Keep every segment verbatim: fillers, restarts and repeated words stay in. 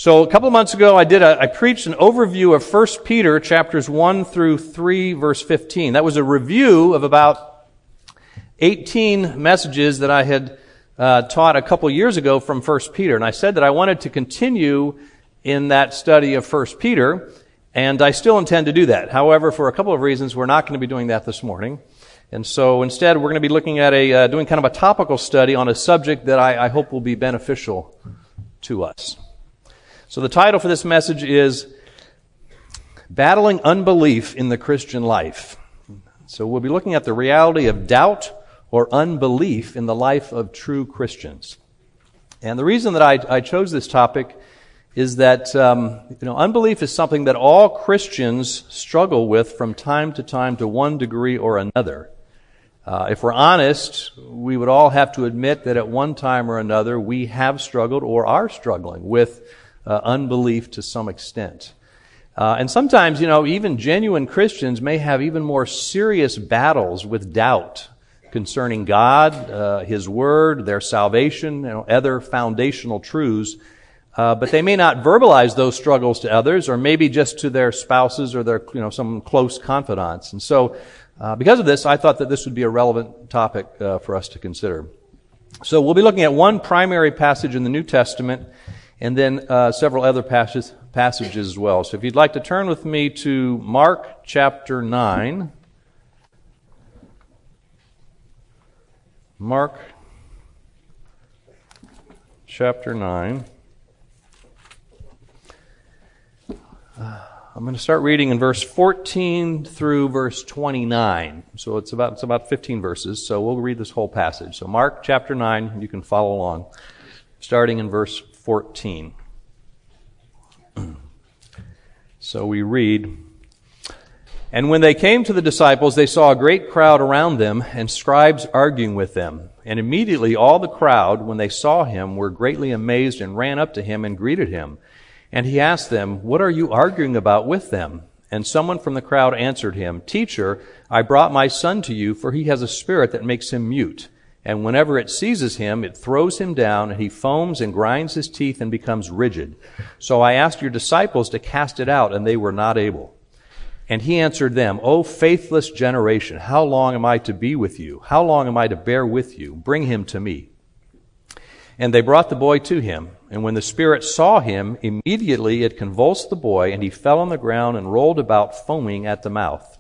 So a couple of months ago, I did a, I preached an overview of First Peter chapters one through three, verse fifteen. That was a review of about eighteen messages that I had uh, taught a couple years ago from First Peter. And I said that I wanted to continue in that study of First Peter, and I still intend to do that. However, for a couple of reasons, we're not going to be doing that this morning. And so instead, we're going to be looking at a, uh, doing kind of a topical study on a subject that I, I hope will be beneficial to us. So the title for this message is Battling Unbelief in the Christian Life. So we'll be looking at the reality of doubt or unbelief in the life of true Christians. And the reason that I, I chose this topic is that um, you know, unbelief is something that all Christians struggle with from time to time to one degree or another. Uh, if we're honest, we would all have to admit that at one time or another we have struggled or are struggling with uh, unbelief to some extent. Uh, and sometimes, you know, even genuine Christians may have even more serious battles with doubt concerning God, uh, His Word, their salvation, you know, other foundational truths. Uh, but they may not verbalize those struggles to others, or maybe just to their spouses or their, you know, some close confidants. And so, uh, because of this, I thought that this would be a relevant topic uh, for us to consider. So we'll be looking at one primary passage in the New Testament, and then uh, several other passages, passages as well. So if you'd like to turn with me to Mark chapter nine. Mark chapter nine. I'm going to start reading in verse fourteen through verse twenty-nine. So it's about it's about fifteen verses. So we'll read this whole passage. So Mark chapter nine, you can follow along, starting in verse fourteen. So we read, "And when they came to the disciples, they saw a great crowd around them, and scribes arguing with them. And immediately all the crowd, when they saw him, were greatly amazed and ran up to him and greeted him. And he asked them, 'What are you arguing about with them?' And someone from the crowd answered him, 'Teacher, I brought my son to you, for he has a spirit that makes him mute. And whenever it seizes him, it throws him down, and he foams and grinds his teeth and becomes rigid. So I asked your disciples to cast it out, and they were not able.' And he answered them, 'O faithless generation, how long am I to be with you? How long am I to bear with you? Bring him to me.' And they brought the boy to him. And when the spirit saw him, immediately it convulsed the boy, and he fell on the ground and rolled about, foaming at the mouth.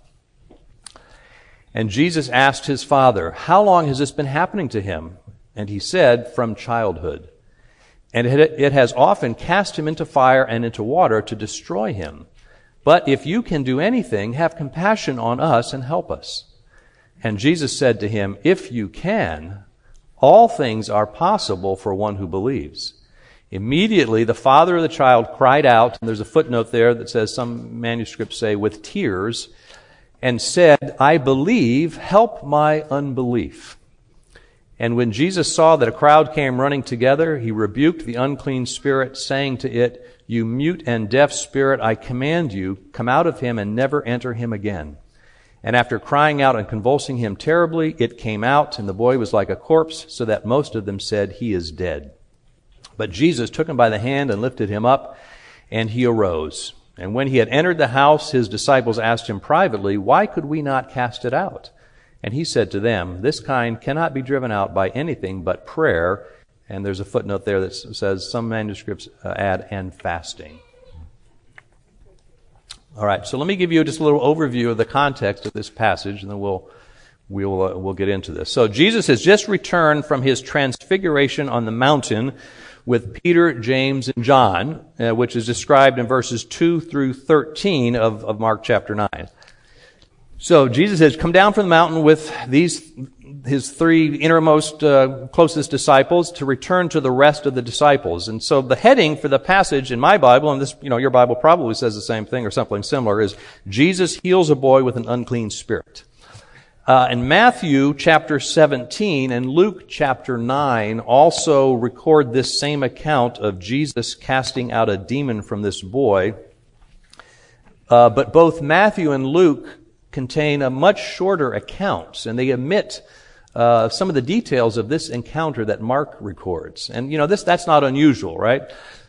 And Jesus asked his father, 'How long has this been happening to him?' And he said, 'From childhood. And it has often cast him into fire and into water to destroy him. But if you can do anything, have compassion on us and help us.' And Jesus said to him, 'If you can, all things are possible for one who believes.' Immediately the father of the child cried out," and there's a footnote there that says, some manuscripts say, "with tears, and said, 'I believe, help my unbelief.' And when Jesus saw that a crowd came running together, he rebuked the unclean spirit, saying to it, 'You mute and deaf spirit, I command you, come out of him and never enter him again.' And after crying out and convulsing him terribly, it came out, and the boy was like a corpse, so that most of them said, 'He is dead.' But Jesus took him by the hand and lifted him up, and he arose. And when he had entered the house, his disciples asked him privately, 'Why could we not cast it out?' And he said to them, 'This kind cannot be driven out by anything but prayer.'" And there's a footnote there that says, some manuscripts add, "and fasting." All right, so let me give you just a little overview of the context of this passage, and then we'll we'll uh, we'll get into this. So Jesus has just returned from his transfiguration on the mountain with Peter, James, and John, uh, which is described in verses two through thirteen of, of Mark chapter nine. So Jesus has come down from the mountain with these his three innermost, uh, closest disciples to return to the rest of the disciples. And so the heading for the passage in my Bible, and this, you know, your Bible probably says the same thing or something similar, is Jesus heals a boy with an unclean spirit. Uh, and Matthew chapter seventeen and Luke chapter nine also record this same account of Jesus casting out a demon from this boy. Uh, but both Matthew and Luke contain a much shorter accounts, and they omit uh, some of the details of this encounter that Mark records. And, you know, this that's not unusual, right?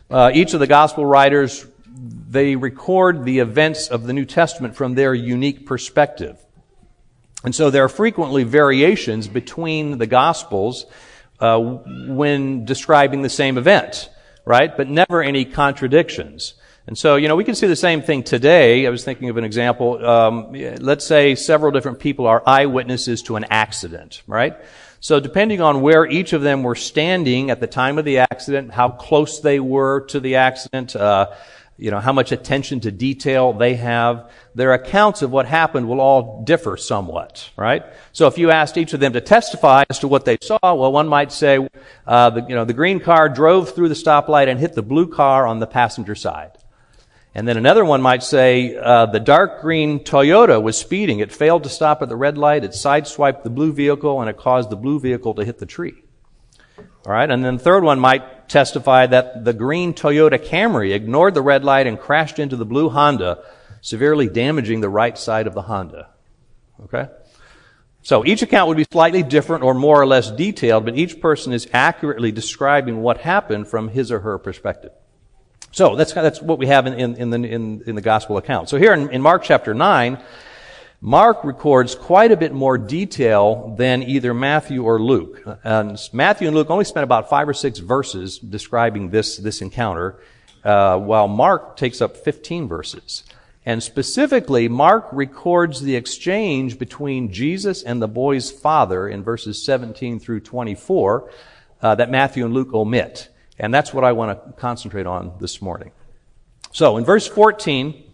Uh, each of the gospel writers, they record the events of the New Testament from their unique perspective. And so there are frequently variations between the Gospels uh, when describing the same event, right? But never any contradictions. And so, you know, we can see the same thing today. I was thinking of an example. Um, let's say several different people are eyewitnesses to an accident, right? So depending on where each of them were standing at the time of the accident, how close they were to the accident, uh, you know, how much attention to detail they have, their accounts of what happened will all differ somewhat, right? So if you asked each of them to testify as to what they saw, well, one might say, uh, the, you know, the green car drove through the stoplight and hit the blue car on the passenger side. And then another one might say, uh, the dark green Toyota was speeding. It failed to stop at the red light. It sideswiped the blue vehicle and it caused the blue vehicle to hit the tree. All right. And then the third one might testify that the green Toyota Camry ignored the red light and crashed into the blue Honda, severely damaging the right side of the Honda. Okay. So each account would be slightly different or more or less detailed, but each person is accurately describing what happened from his or her perspective. So that's that's what we have in, in, in the in, in the gospel account. So here in, in Mark chapter nine, Mark records quite a bit more detail than either Matthew or Luke. And Matthew and Luke only spent about five or six verses describing this this encounter, uh, while Mark takes up fifteen verses. And specifically, Mark records the exchange between Jesus and the boy's father in verses seventeen through twenty-four uh, that Matthew and Luke omit. And that's what I want to concentrate on this morning. So in verse fourteen,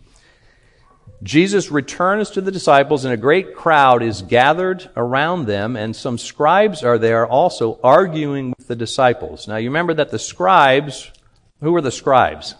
Jesus returns to the disciples and a great crowd is gathered around them, and some scribes are there also arguing with the disciples. Now you remember that the scribes, who were the scribes?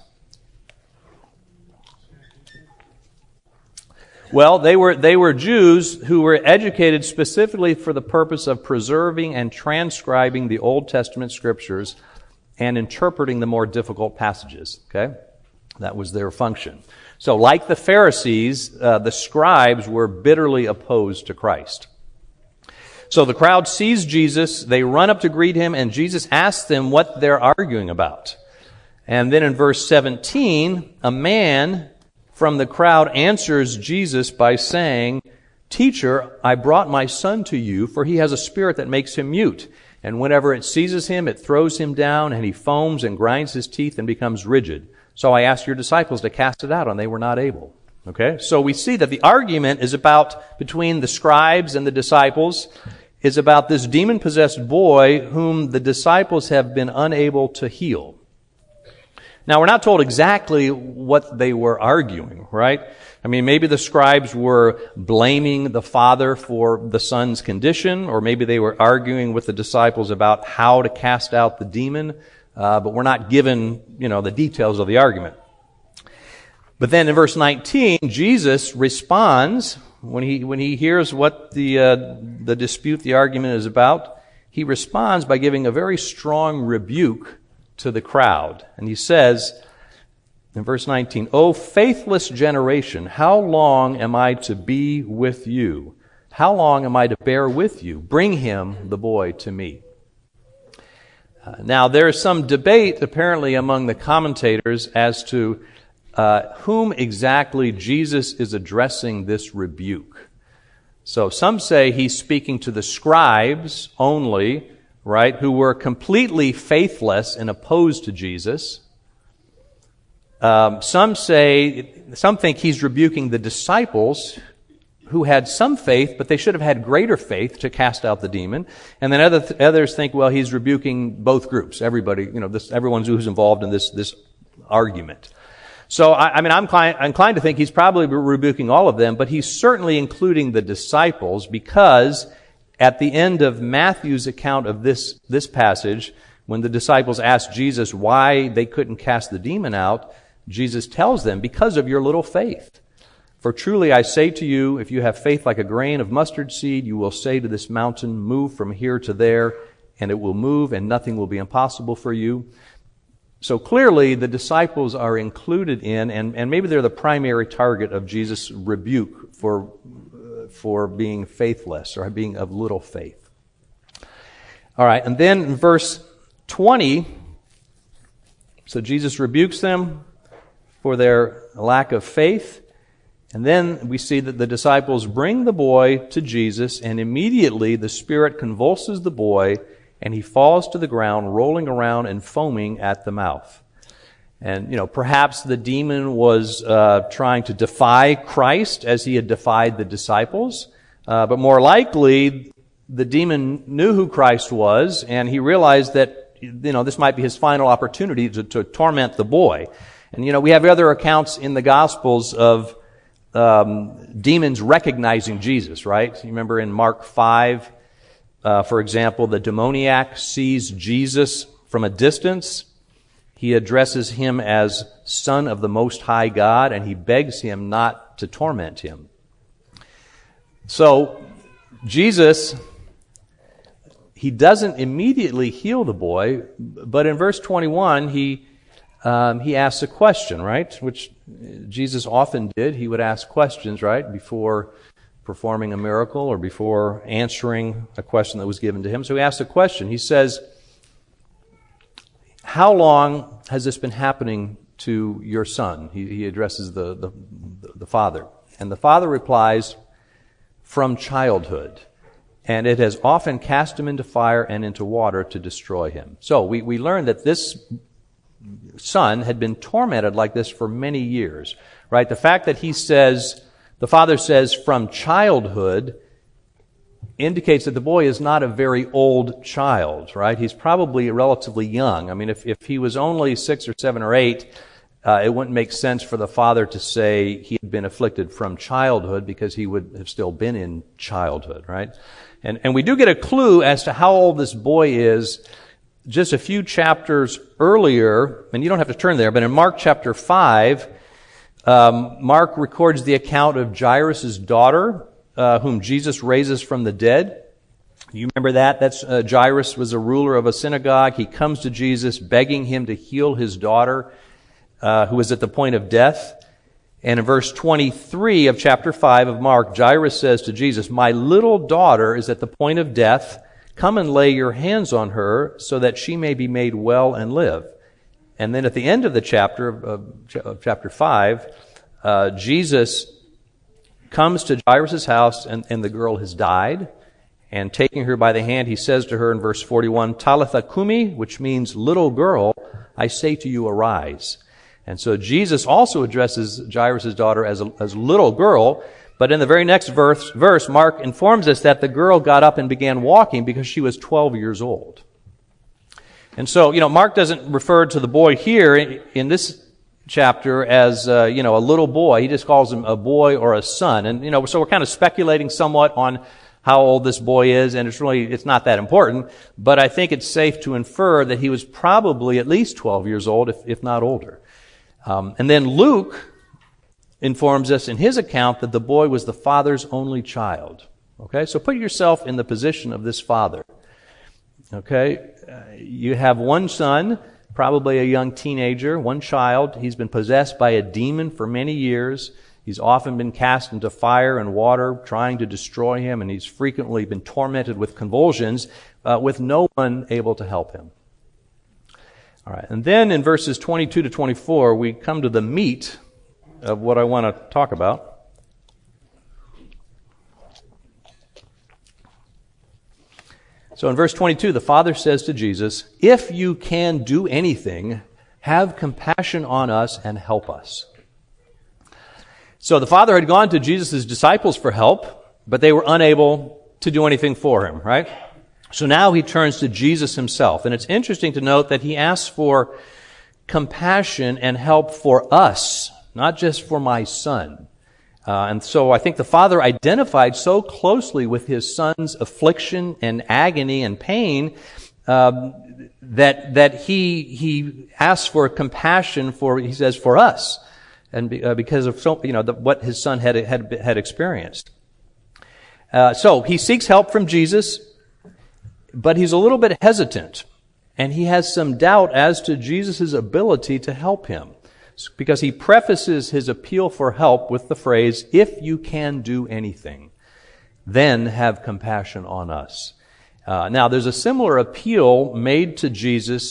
Well, they were they were Jews who were educated specifically for the purpose of preserving and transcribing the Old Testament scriptures and interpreting the more difficult passages. Okay? That was their function. So like the Pharisees, uh, the scribes were bitterly opposed to Christ. So the crowd sees Jesus, they run up to greet him, and Jesus asks them what they're arguing about. And then in verse seventeen, a man from the crowd answers Jesus by saying, "Teacher, I brought my son to you, for he has a spirit that makes him mute. And whenever it seizes him, it throws him down, and he foams and grinds his teeth and becomes rigid. So I asked your disciples to cast it out, and they were not able." Okay? So we see that the argument is about, between the scribes and the disciples, is about this demon-possessed boy whom the disciples have been unable to heal. Now, we're not told exactly what they were arguing, right? I mean, maybe the scribes were blaming the father for the son's condition, or maybe they were arguing with the disciples about how to cast out the demon, uh, but we're not given, you know, the details of the argument. But then in verse nineteen, Jesus responds when he when he hears what the uh, the dispute, the argument is about. He responds by giving a very strong rebuke to the crowd, and he says in verse nineteen, "O faithless generation, how long am I to be with you? How long am I to bear with you? Bring him, the boy, to me." Uh, now, there is some debate apparently among the commentators as to uh, whom exactly Jesus is addressing this rebuke. So some say he's speaking to the scribes only, right, who were completely faithless and opposed to Jesus. Um, some say, some think he's rebuking the disciples who had some faith, but they should have had greater faith to cast out the demon. And then other th- others think, well, he's rebuking both groups, everybody, you know, this, everyone who's involved in this this argument. So, I, I mean, I'm inclined, inclined to think he's probably rebuking all of them, but he's certainly including the disciples, because at the end of Matthew's account of this this passage, when the disciples asked Jesus why they couldn't cast the demon out, Jesus tells them, "Because of your little faith. For truly I say to you, if you have faith like a grain of mustard seed, you will say to this mountain, 'Move from here to there,' and it will move, and nothing will be impossible for you." So clearly the disciples are included in, and, and maybe they're the primary target of Jesus' rebuke for, for being faithless or being of little faith. All right, and then in verse twenty, So Jesus rebukes them for their lack of faith. And then we see that the disciples bring the boy to Jesus, and immediately the Spirit convulses the boy, and he falls to the ground, rolling around and foaming at the mouth. And, you know, perhaps the demon was uh, trying to defy Christ as he had defied the disciples. Uh, but more likely, the demon knew who Christ was, and he realized that, you know, this might be his final opportunity to, to torment the boy. And, you know, we have other accounts in the Gospels of um, demons recognizing Jesus, right? You remember in Mark five, uh, for example, the demoniac sees Jesus from a distance. He addresses him as Son of the Most High God, and he begs him not to torment him. So, Jesus, he doesn't immediately heal the boy, but in verse twenty-one, he um, he asks a question, right? Which Jesus often did. He would ask questions, right, before performing a miracle or before answering a question that was given to him. So he asks a question. He says, "How long has this been happening to your son?" He, he addresses the, the the father, and the father replies, "From childhood. And it has often cast him into fire and into water to destroy him." So we, we learn that this son had been tormented like this for many years, right? The fact that he says, the father says, "from childhood," indicates that the boy is not a very old child, right? He's probably relatively young. I mean, if, if he was only six or seven or eight, uh, it wouldn't make sense for the father to say he had been afflicted from childhood, because he would have still been in childhood, right? And, and we do get a clue as to how old this boy is just a few chapters earlier, and you don't have to turn there, but in Mark chapter five, um, Mark records the account of Jairus' daughter, uh, whom Jesus raises from the dead. You remember that? That's uh, Jairus was a ruler of a synagogue. He comes to Jesus begging him to heal his daughter, uh, who was at the point of death. And in verse twenty-three of chapter five of Mark, Jairus says to Jesus, "My little daughter is at the point of death. Come and lay your hands on her so that she may be made well and live." And then at the end of the chapter, of, of chapter five, uh, Jesus comes to Jairus' house, and, and the girl has died. And taking her by the hand, he says to her in verse forty-one, "Talitha cumi," which means, "Little girl, I say to you, arise." And so Jesus also addresses Jairus' daughter as a as little girl, but in the very next verse, verse, Mark informs us that the girl got up and began walking because she was twelve years old. And so, you know, Mark doesn't refer to the boy here in, in this chapter as, uh, you know, a little boy. He just calls him a boy or a son. And, you know, so we're kind of speculating somewhat on how old this boy is, and it's really, it's not that important, but I think it's safe to infer that he was probably at least twelve years old, if, if not older. Um, and then Luke informs us in his account that the boy was the father's only child. Okay, so put yourself in the position of this father. Okay, uh, you have one son, probably a young teenager, one child. He's been possessed by a demon for many years. He's often been cast into fire and water, trying to destroy him, and he's frequently been tormented with convulsions, uh, with no one able to help him. All right, and then in verses twenty-two to twenty-four, we come to the meat of what I want to talk about. So in verse twenty-two, the Father says to Jesus, "If you can do anything, have compassion on us and help us." So the Father had gone to Jesus' disciples for help, but they were unable to do anything for him, right? So now he turns to Jesus himself. And it's interesting to note that he asks for compassion and help for us, not just for my son. Uh, and so I think the Father identified so closely with his son's affliction and agony and pain um, that that he he asks for compassion for, he says, for us, and be, uh, because of so, you know the, what his son had had had experienced. Uh, so he seeks help from Jesus, but he's a little bit hesitant, and he has some doubt as to Jesus' ability to help him, because he prefaces his appeal for help with the phrase, "If you can do anything, then have compassion on us." Uh, now, there's a similar appeal made to Jesus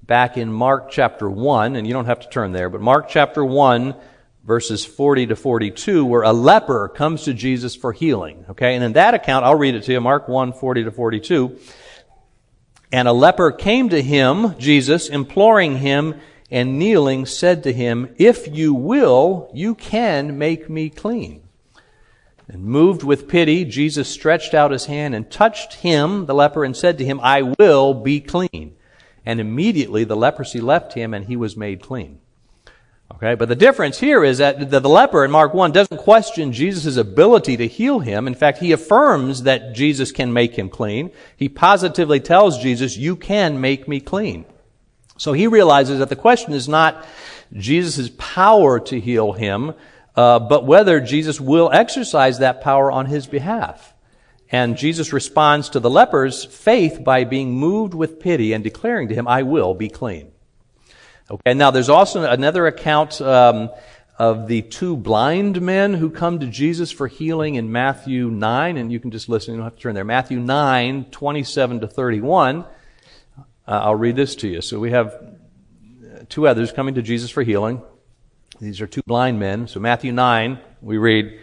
back in Mark chapter one, and you don't have to turn there, but Mark chapter one, verses forty to forty-two, where a leper comes to Jesus for healing. Okay, and in that account, I'll read it to you, Mark one, forty to forty-two. And a leper came to him, Jesus, imploring him, and kneeling said to him, "If you will, you can make me clean." And moved with pity, Jesus stretched out his hand and touched him, the leper, and said to him, "I will be clean." And immediately the leprosy left him and he was made clean. Okay, but the difference here is that the, the leper in Mark one doesn't question Jesus' ability to heal him. In fact, he affirms that Jesus can make him clean. He positively tells Jesus, "You can make me clean." So he realizes that the question is not Jesus' power to heal him, uh, but whether Jesus will exercise that power on his behalf. And Jesus responds to the leper's faith by being moved with pity and declaring to him, "I will be clean." Okay, now there's also another account um, of the two blind men who come to Jesus for healing in Matthew nine, and you can just listen, you don't have to turn there. Matthew nine, twenty-seven to thirty-one. Uh, I'll read this to you. So we have two others coming to Jesus for healing. These are two blind men. So Matthew nine, we read,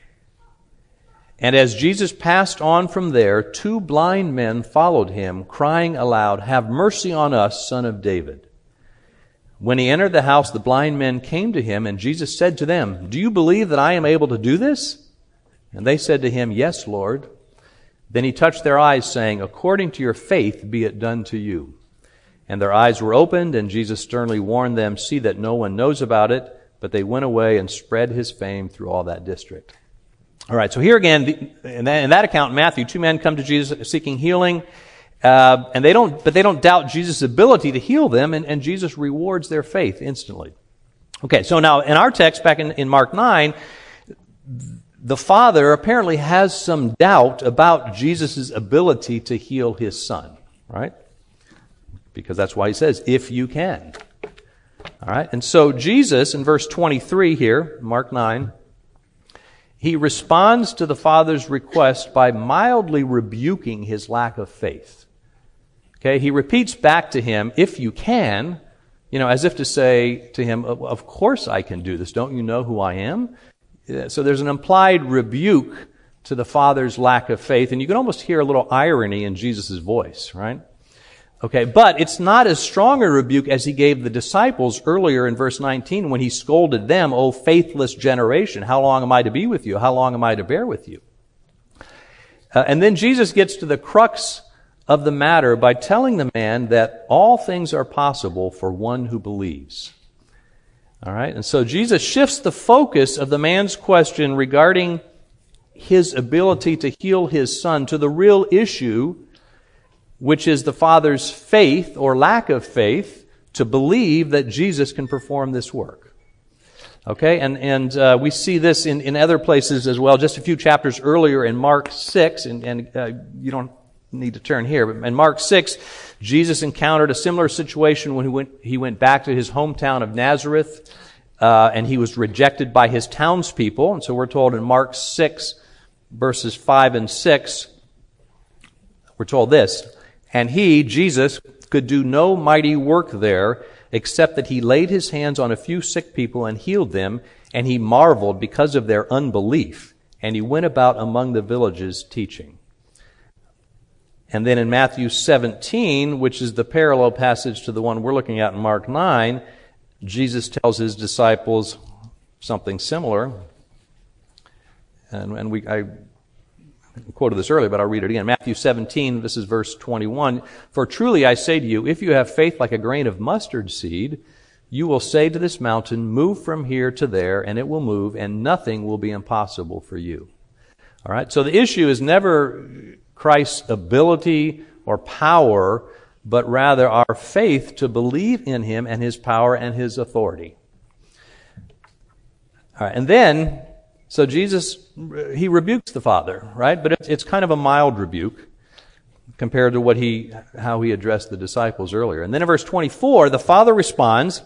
"And as Jesus passed on from there, two blind men followed him, crying aloud, 'Have mercy on us, Son of David.' When he entered the house, the blind men came to him, and Jesus said to them, 'Do you believe that I am able to do this?' And they said to him, 'Yes, Lord.' Then he touched their eyes, saying, 'According to your faith be it done to you.' And their eyes were opened, and Jesus sternly warned them, 'See that no one knows about it.' But they went away and spread his fame through all that district." All right, so here again, the, in, that, in that account in Matthew, two men come to Jesus seeking healing, uh, and they don't, but they don't doubt Jesus' ability to heal them, and, and Jesus rewards their faith instantly. Okay, so now in our text back in, in Mark nine, the father apparently has some doubt about Jesus' ability to heal his son, right? Because that's why he says, "If you can." All right, and so Jesus in verse twenty-three here, Mark nine, he responds to the father's request by mildly rebuking his lack of faith. Okay, he repeats back to him, "If you can," you know, as if to say to him, "Of course I can do this. Don't you know who I am?" So there's an implied rebuke to the father's lack of faith, and you can almost hear a little irony in Jesus' voice, right? Okay, but it's not as strong a rebuke as he gave the disciples earlier in verse nineteen when he scolded them, "O faithless generation, how long am I to be with you? How long am I to bear with you?" Uh, and then Jesus gets to the crux of the matter by telling the man that all things are possible for one who believes. All right, and so Jesus shifts the focus of the man's question regarding his ability to heal his son to the real issue, which is the father's faith or lack of faith to believe that Jesus can perform this work. Okay, and and uh, we see this in, in other places as well. Just a few chapters earlier in Mark six, and, and uh, you don't need to turn here, but in Mark six, Jesus encountered a similar situation when he went, he went back to his hometown of Nazareth, uh, and he was rejected by his townspeople. And so we're told in Mark six, verses five and six, we're told this, "And he," Jesus, "could do no mighty work there, except that he laid his hands on a few sick people and healed them, and he marveled because of their unbelief. And he went about among the villages teaching." And then in Matthew seventeen, which is the parallel passage to the one we're looking at in Mark nine, Jesus tells his disciples something similar. And, and we, I quoted this earlier, but I'll read it again. Matthew seventeen, this is verse twenty-one. "For truly I say to you, if you have faith like a grain of mustard seed, you will say to this mountain, 'Move from here to there,' and it will move, and nothing will be impossible for you." All right, so the issue is never Christ's ability or power, but rather our faith to believe in him and his power and his authority. All right, and then, so Jesus, he rebukes the father, right? But it's, it's kind of a mild rebuke compared to what he, how he addressed the disciples earlier. And then in verse twenty-four, the father responds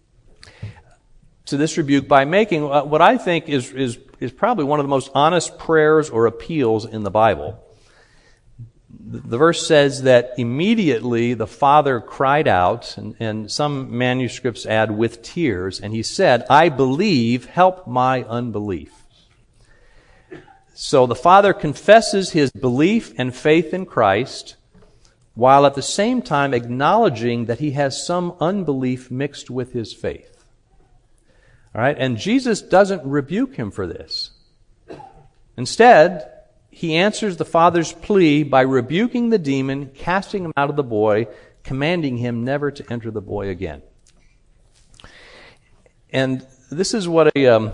to this rebuke by making what I think is, is, is probably one of the most honest prayers or appeals in the Bible. the verse says that immediately the father cried out, and, and some manuscripts add with tears, and he said, I believe, help my unbelief. So the father confesses his belief and faith in Christ, while at the same time acknowledging that he has some unbelief mixed with his faith. All right, and Jesus doesn't rebuke him for this. Instead, he answers the father's plea by rebuking the demon, casting him out of the boy, commanding him never to enter the boy again. And this is what a um,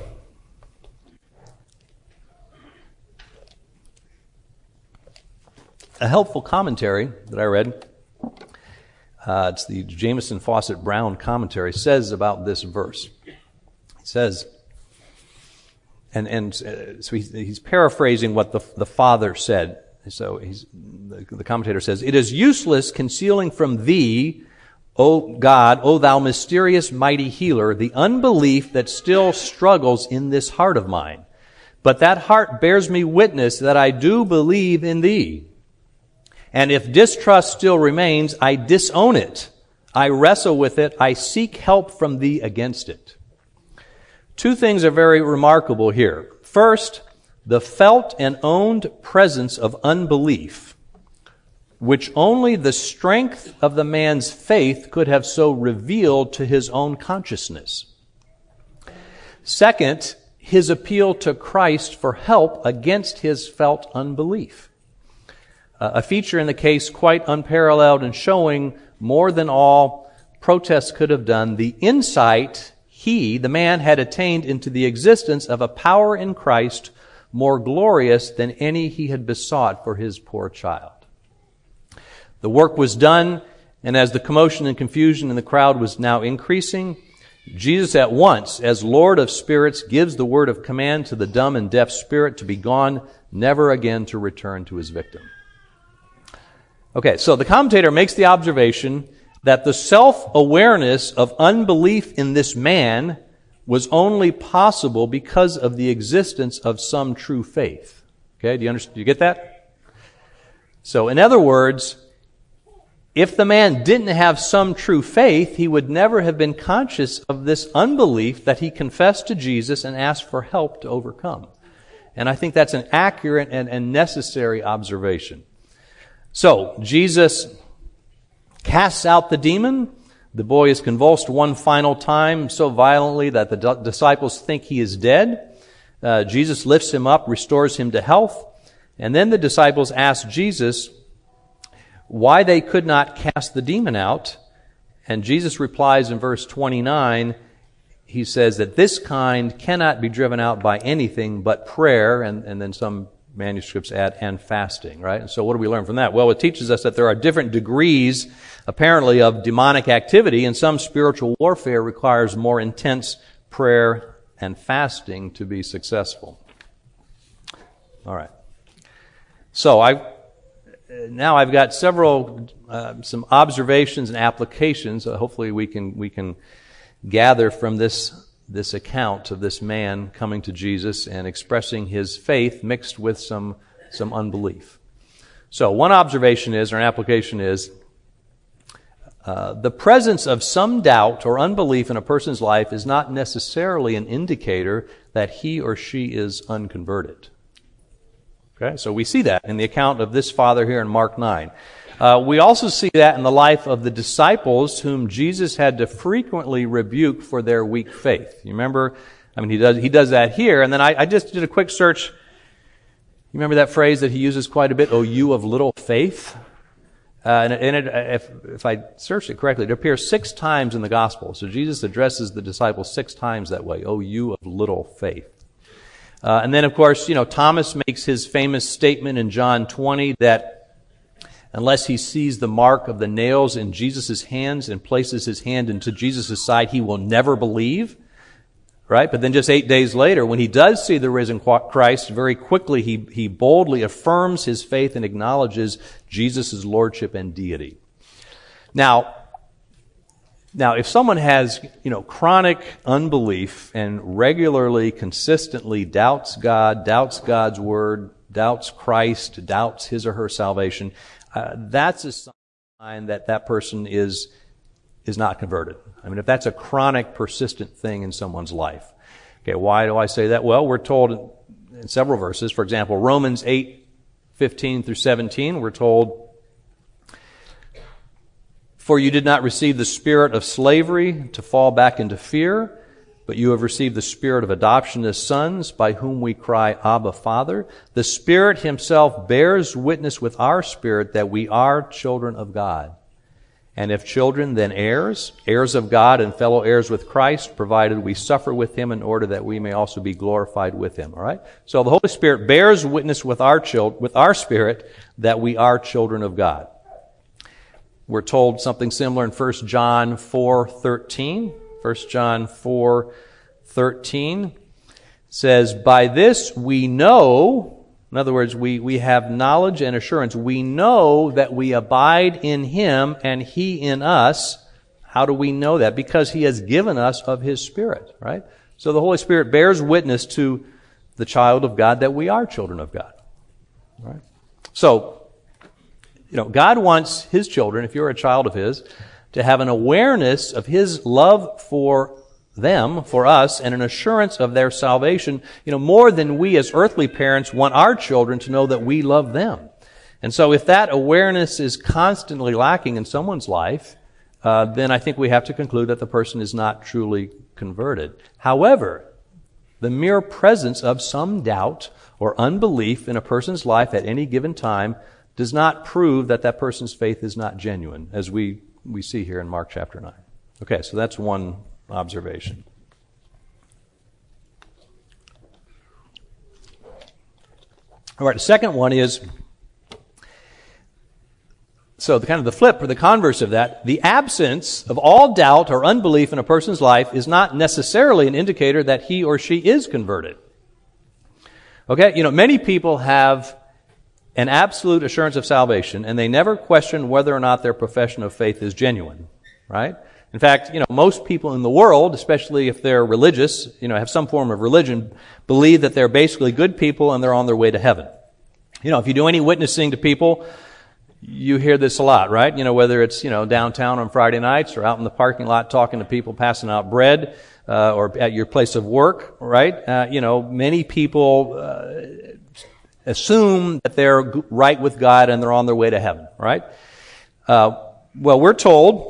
a helpful commentary that I read. Uh, it's the Jameson Fawcett Brown commentary, says about this verse. It says, and and uh, so he's, he's paraphrasing what the the father said. So he's the, the commentator says, "It is useless concealing from thee, O God, O thou mysterious mighty healer, the unbelief that still struggles in this heart of mine. But that heart bears me witness that I do believe in thee. And if distrust still remains, I disown it. I wrestle with it. I seek help from thee against it." Two things are very remarkable here. First, the felt and owned presence of unbelief, which only the strength of the man's faith could have so revealed to his own consciousness. Second, his appeal to Christ for help against his felt unbelief. Uh, a feature in the case quite unparalleled and showing more than all protests could have done, the insight he, the man, had attained into the existence of a power in Christ more glorious than any he had besought for his poor child. The work was done, and as the commotion and confusion in the crowd was now increasing, Jesus at once, as Lord of spirits, gives the word of command to the dumb and deaf spirit to be gone, never again to return to his victim. Okay, so the commentator makes the observation that the self-awareness of unbelief in this man was only possible because of the existence of some true faith. Okay, do you understand? Do you get that? So, in other words, if the man didn't have some true faith, he would never have been conscious of this unbelief that he confessed to Jesus and asked for help to overcome. And I think that's an accurate and, and necessary observation. So, Jesus casts out the demon. The boy is convulsed one final time so violently that the d- disciples think he is dead. Uh, Jesus lifts him up, restores him to health. And then the disciples ask Jesus why they could not cast the demon out. And Jesus replies in verse twenty-nine, he says that this kind cannot be driven out by anything but prayer, and, and then some manuscripts add, and fasting, right? And so what do we learn from that? Well, it teaches us that there are different degrees, apparently, of demonic activity, and some spiritual warfare requires more intense prayer and fasting to be successful. All right. So I now I've got several, uh, some observations and applications. Uh, hopefully we can we can gather from this this account of this man coming to Jesus and expressing his faith mixed with some some unbelief. So one observation is, or an application is, uh, the presence of some doubt or unbelief in a person's life is not necessarily an indicator that he or she is unconverted. Okay, so we see that in the account of this father here in Mark nine. Uh, we also see that in the life of the disciples whom Jesus had to frequently rebuke for their weak faith. You remember, I mean, he does he does that here. And then I, I just did a quick search. You remember that phrase that he uses quite a bit, "O you of little faith"? Uh, and and it, if, if I searched it correctly, it appears six times in the gospel. So Jesus addresses the disciples six times that way, "O you of little faith." Uh, and then, of course, you know, Thomas makes his famous statement in John twenty that unless he sees the mark of the nails in Jesus' hands and places his hand into Jesus' side, he will never believe. Right? But then just eight days later, when he does see the risen Christ, very quickly he, he boldly affirms his faith and acknowledges Jesus' lordship and deity. Now, now, if someone has, you know, chronic unbelief and regularly, consistently doubts God, doubts God's word, doubts Christ, doubts his or her salvation, uh, that's a sign that that person is is not converted. I mean, if that's a chronic, persistent thing in someone's life. Okay, why do I say that? Well, we're told in several verses, for example, Romans eight, fifteen through seventeen, we're told, "For you did not receive the spirit of slavery to fall back into fear, but you have received the Spirit of adoption as sons, by whom we cry, Abba, Father. The Spirit Himself bears witness with our spirit that we are children of God. And if children, then heirs, heirs of God and fellow heirs with Christ, provided we suffer with Him in order that we may also be glorified with Him." All right? So the Holy Spirit bears witness with our child, with our spirit that we are children of God. We're told something similar in First John four thirteen. First John four thirteen says, "By this we know," in other words, we, we have knowledge and assurance, "we know that we abide in Him and He in us." How do we know that? Because He has given us of His Spirit, right? So the Holy Spirit bears witness to the child of God that we are children of God. Right? So, you know, God wants His children, if you're a child of His, to have an awareness of His love for them, for us, and an assurance of their salvation, you know, more than we as earthly parents want our children to know that we love them. And so if that awareness is constantly lacking in someone's life, uh, then I think we have to conclude that the person is not truly converted. However, the mere presence of some doubt or unbelief in a person's life at any given time does not prove that that person's faith is not genuine, as we we see here in Mark chapter nine. Okay, so that's one observation. All right, the second one is, so the kind of the flip or the converse of that, the absence of all doubt or unbelief in a person's life is not necessarily an indicator that he or she is converted. Okay, you know, many people have an absolute assurance of salvation, and they never question whether or not their profession of faith is genuine, right? In fact, you know, most people in the world, especially if they're religious, you know, have some form of religion, believe that they're basically good people and they're on their way to heaven. You know, if you do any witnessing to people, you hear this a lot, right? You know, whether it's, you know, downtown on Friday nights or out in the parking lot talking to people, passing out bread, uh, or at your place of work, right? Uh, you know, many people uh, assume that they're right with God and they're on their way to heaven, right? Uh, well, we're told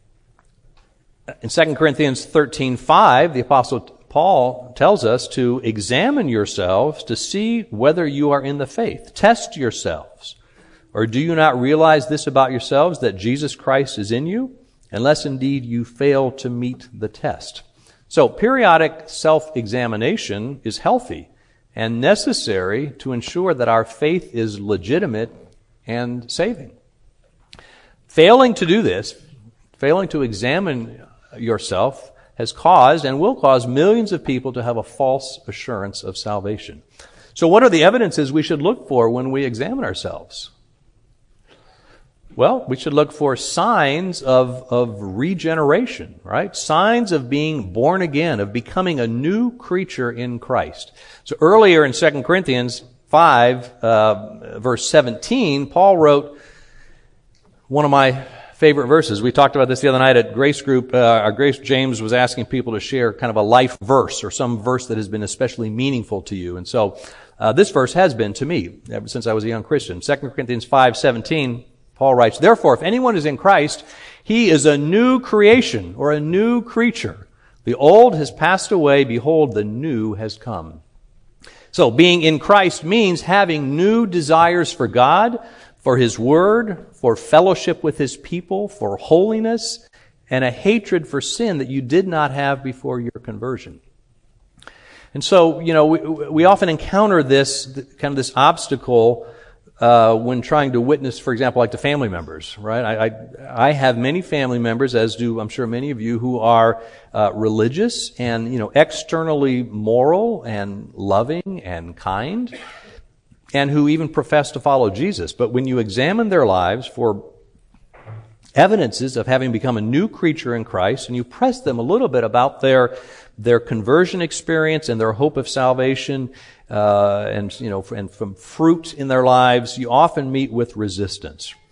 in Second Corinthians thirteen five, the Apostle Paul tells us to examine yourselves to see whether you are in the faith. Test yourselves. Or do you not realize this about yourselves, that Jesus Christ is in you, unless indeed you fail to meet the test? So periodic self-examination is healthy and necessary to ensure that our faith is legitimate and saving. Failing to do this, failing to examine yourself, has caused and will cause millions of people to have a false assurance of salvation. So what are the evidences we should look for when we examine ourselves? Well, we should look for signs of, of regeneration, right? Signs of being born again, of becoming a new creature in Christ. So earlier in Second Corinthians five, uh, verse seventeen, Paul wrote one of my favorite verses. We talked about this the other night at Grace Group. Uh, our Grace James was asking people to share kind of a life verse or some verse that has been especially meaningful to you. And so uh, this verse has been to me ever since I was a young Christian. Second Corinthians five seventeen, Paul writes, "Therefore, if anyone is in Christ, he is a new creation," or a new creature. "The old has passed away. Behold, the new has come." So being in Christ means having new desires for God, for His Word, for fellowship with His people, for holiness, and a hatred for sin that you did not have before your conversion. And so, you know, we, we often encounter this, kind of this obstacle uh, when trying to witness, for example, like to family members, right? I, I, I have many family members, as do I'm sure many of you, who are uh, religious and, you know, externally moral and loving and kind, and who even profess to follow Jesus. But when you examine their lives for evidences of having become a new creature in Christ, and you press them a little bit about their their conversion experience and their hope of salvation, uh, and you know, and from fruit in their lives, you often meet with resistance.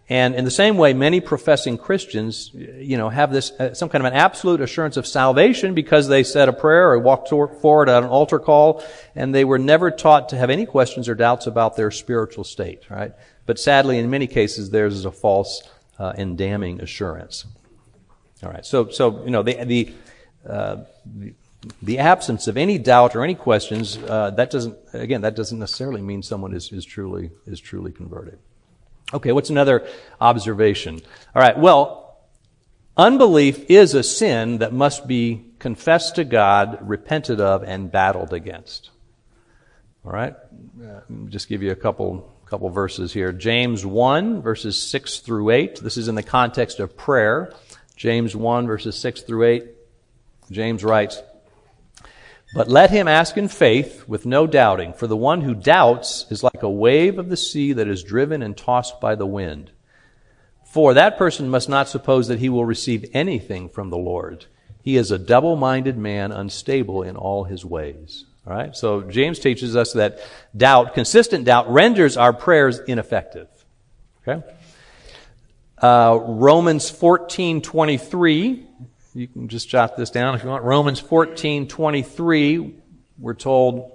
And in the same way, many professing Christians, you know, have this, uh, some kind of an absolute assurance of salvation because they said a prayer or walked forward at an altar call, and they were never taught to have any questions or doubts about their spiritual state, right? But sadly, in many cases, theirs is a false uh, and damning assurance. All right, so, so, you know, the, the, uh, the The absence of any doubt or any questions, uh, that doesn't, again, that doesn't necessarily mean someone is, is truly, is truly converted. Okay, what's another observation? All right, well, unbelief is a sin that must be confessed to God, repented of, and battled against. All right, uh, just give you a couple, couple verses here. James one, verses six through eight. This is in the context of prayer. James one, verses six through eight. James writes, "But let him ask in faith with no doubting, for the one who doubts is like a wave of the sea that is driven and tossed by the wind. For that person must not suppose that he will receive anything from the Lord. He is a double-minded man, unstable in all his ways." All right? So James teaches us that doubt, consistent doubt, renders our prayers ineffective. Okay? Uh, Romans fourteen twenty-three. You can just jot this down if you want. Romans fourteen twenty-three, we're told,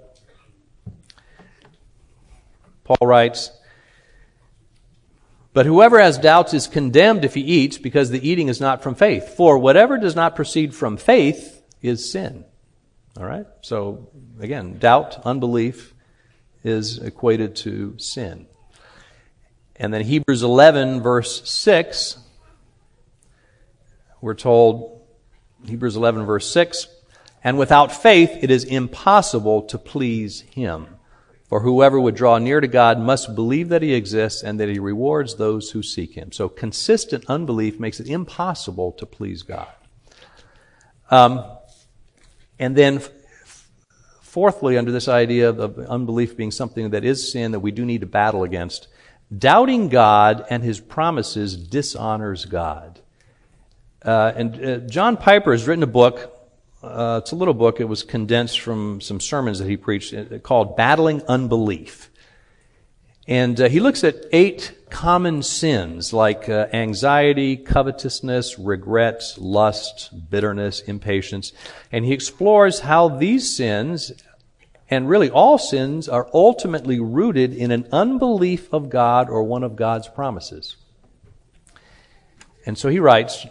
Paul writes, "But whoever has doubts is condemned if he eats, because the eating is not from faith. For whatever does not proceed from faith is sin." All right? So, again, doubt, unbelief is equated to sin. And then Hebrews eleven, verse six, we're told, Hebrews eleven, verse six, "And without faith it is impossible to please Him. For whoever would draw near to God must believe that He exists and that He rewards those who seek Him." So consistent unbelief makes it impossible to please God. Um, and then, f- fourthly, under this idea of, of unbelief being something that is sin that we do need to battle against, doubting God and His promises dishonors God. Uh, and uh, John Piper has written a book. Uh, it's a little book. It was condensed from some sermons that he preached uh, called Battling Unbelief. And uh, he looks at eight common sins like uh, anxiety, covetousness, regret, lust, bitterness, impatience. And he explores how these sins, and really all sins, are ultimately rooted in an unbelief of God or one of God's promises. And so he writes,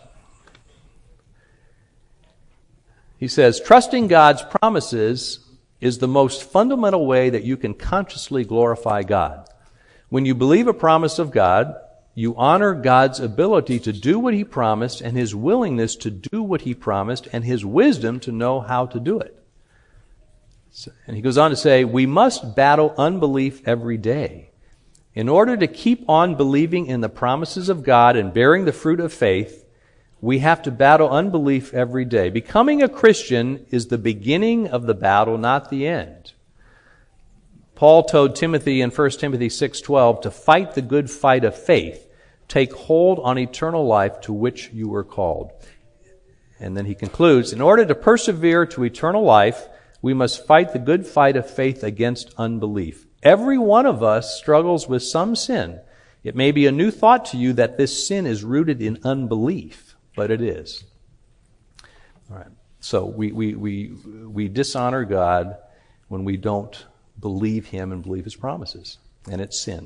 he says, "Trusting God's promises is the most fundamental way that you can consciously glorify God. When you believe a promise of God, you honor God's ability to do what He promised and His willingness to do what He promised and His wisdom to know how to do it." And he goes on to say, "We must battle unbelief every day. In order to keep on believing in the promises of God and bearing the fruit of faith, we have to battle unbelief every day. Becoming a Christian is the beginning of the battle, not the end." Paul told Timothy in First Timothy six twelve to fight the good fight of faith, take hold on eternal life to which you were called. And then he concludes, "In order to persevere to eternal life, we must fight the good fight of faith against unbelief. Every one of us struggles with some sin. It may be a new thought to you that this sin is rooted in unbelief, but it is." All right. So we we we we dishonor God when we don't believe Him and believe His promises, and it's sin.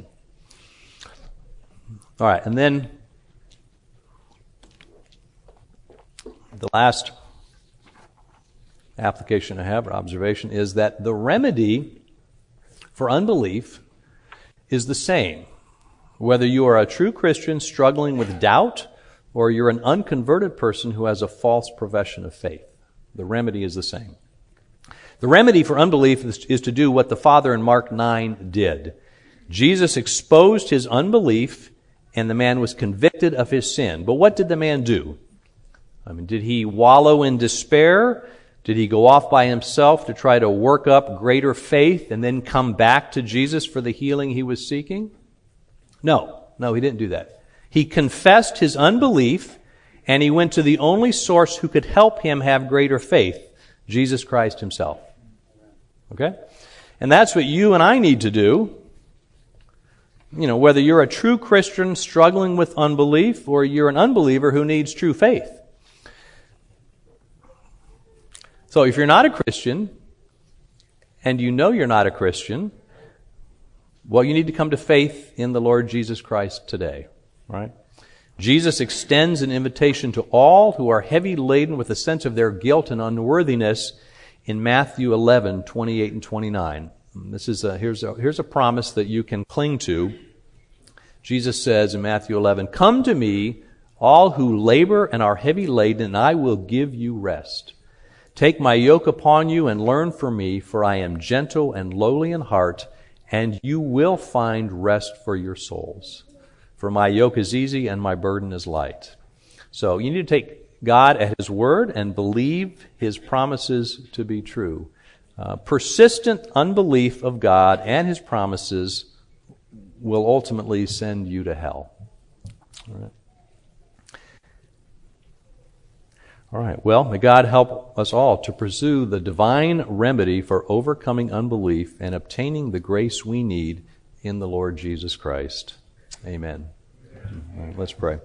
All right, and then the last application I have, or observation, is that the remedy for unbelief is the same, whether you are a true Christian struggling with doubt or you're an unconverted person who has a false profession of faith. The remedy is the same. The remedy for unbelief is, is to do what the Father in Mark nine did. Jesus exposed his unbelief, and the man was convicted of his sin. But what did the man do? I mean, did he wallow in despair? Did he go off by himself to try to work up greater faith and then come back to Jesus for the healing he was seeking? No, no, he didn't do that. He confessed his unbelief, and he went to the only source who could help him have greater faith, Jesus Christ Himself. Okay? And that's what you and I need to do You know, whether you're a true Christian struggling with unbelief or you're an unbeliever who needs true faith. So if you're not a Christian and you know you're not a Christian, well, you need to come to faith in the Lord Jesus Christ today, right? Jesus extends an invitation to all who are heavy laden with a sense of their guilt and unworthiness in Matthew eleven, twenty-eight and twenty-nine. This is a, here's a, here's a promise that you can cling to. Jesus says in Matthew eleven, "Come to me, all who labor and are heavy laden, and I will give you rest. Take my yoke upon you and learn from me, for I am gentle and lowly in heart, and you will find rest for your souls. For my yoke is easy and my burden is light." So you need to take God at His word and believe His promises to be true. Uh, persistent unbelief of God and His promises will ultimately send you to hell. All right. All right. Well, may God help us all to pursue the divine remedy for overcoming unbelief and obtaining the grace we need in the Lord Jesus Christ. Amen. All right, let's pray.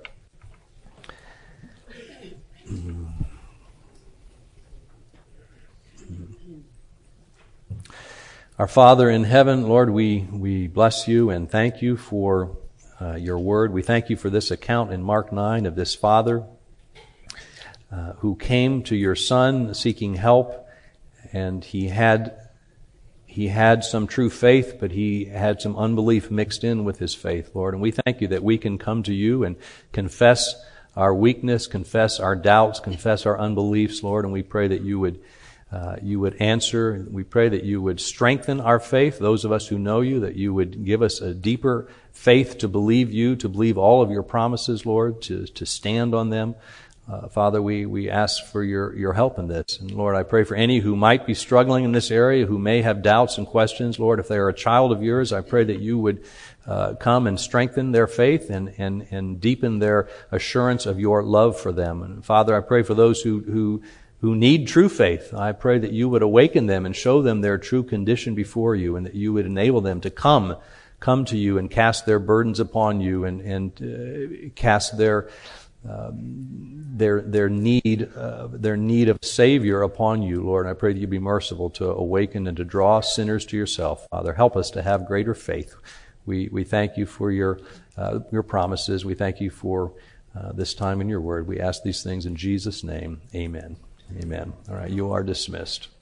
Our Father in heaven, Lord, we, we bless you and thank you for uh, your word. We thank you for this account in Mark nine of this father uh, who came to your son seeking help, and he had He had some true faith, but he had some unbelief mixed in with his faith, Lord. And we thank you that we can come to you and confess our weakness, confess our doubts, confess our unbeliefs, Lord. And we pray that you would uh, you would answer. We pray that you would strengthen our faith, those of us who know you, that you would give us a deeper faith to believe you, to believe all of your promises, Lord, to, to stand on them. Uh, Father, we, we ask for your, your help in this. And Lord, I pray for any who might be struggling in this area, who may have doubts and questions. Lord, if they are a child of yours, I pray that you would uh, come and strengthen their faith and, and, and deepen their assurance of your love for them. And Father, I pray for those who, who, who need true faith. I pray that you would awaken them and show them their true condition before you, and that you would enable them to come, come to you and cast their burdens upon you and, and uh, cast their Um, their their need uh, their need of a Savior upon you, Lord. And I pray that you be merciful to awaken and to draw sinners to yourself. Father, help us to have greater faith. We we thank you for your uh, your promises. We thank you for uh, this time in your word. We ask these things in Jesus' name. Amen. Amen. All right, you are dismissed.